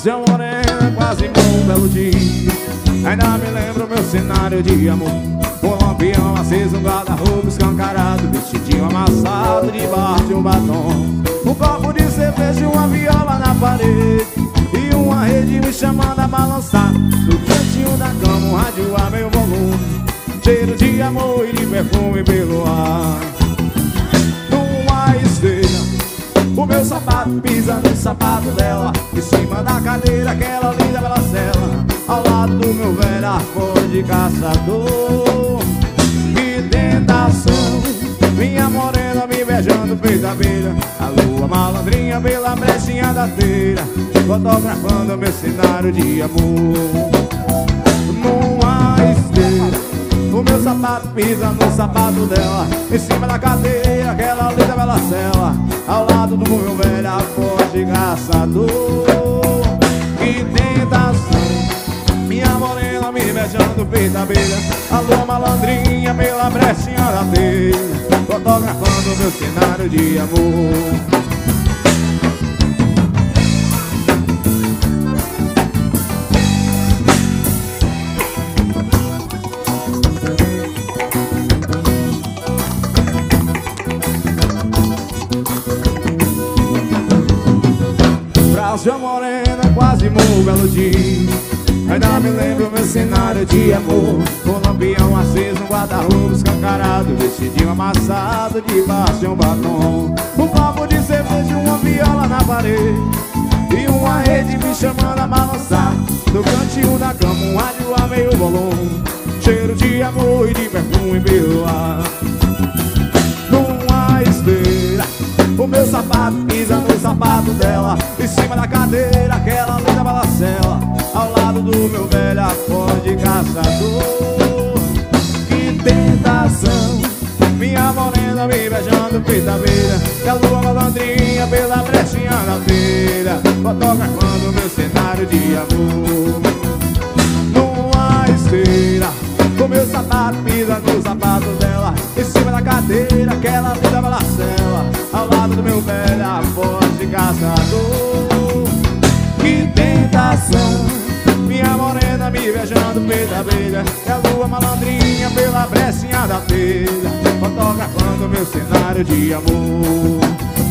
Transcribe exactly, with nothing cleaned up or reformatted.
Brasil morena, quase como um belo dia. Ainda me lembro meu cenário de amor. Um lampião aceso, um guarda-roupa escancarado, vestidinho amassado debaixo de um batom. Um copo de cerveja e uma viola na parede, e uma rede me chamando a balançar. No cantinho da cama um rádio a meio volume, cheiro de amor e de perfume pelo ar. Numa esteira o meu sapato pisa no sapato dela, em cima da cadeira aquela linda bela cela, ao lado do meu velho arco de caçador. Que tentação, minha morena me beijando feita abelha, a lua malandrinha pela brechinha da feira, fotografando meu cenário de amor. Numa esteira, o meu sapato pisa no sapato dela, em cima da cadeira aquela linda bela cela, ao lado do meu velho forte caçador. Que tentação, minha morena me beijando feita abelha, a lua malandrinha pela brechinha da telha, fotografando meu cenário de amor. Brasil morena, quase um belo dia. Ainda me lembro meu cenário de amor. Um lampião aceso, um guarda-roupa escancarado, vestidinho amassado debaixo de um batom. Um copo de cerveja e uma viola na parede, e uma rede me chamando a balançar. No cantinho da cama um rádio a meio volume, cheiro de amor e de perfume pelo ar. Numa esteira, o meu sapato pisa no sapato dela, em cima da cadeira aquela linda balacela, ao lado do meu velho acorde caçador. Que tentação, minha morena me beijando feita abelha, e a lua malandrinha pela brechinha da feira, fotografando meu cenário de amor. Numa esteira, o meu sapato pisa no sapato dela, em cima da cadeira aquela linda balacela, ao lado do meu velho forte caçador. Que tentação, minha morena me beijando feita abelha, e a lua malandrinha pela brechinha da telha, fotografando meu cenário de amor.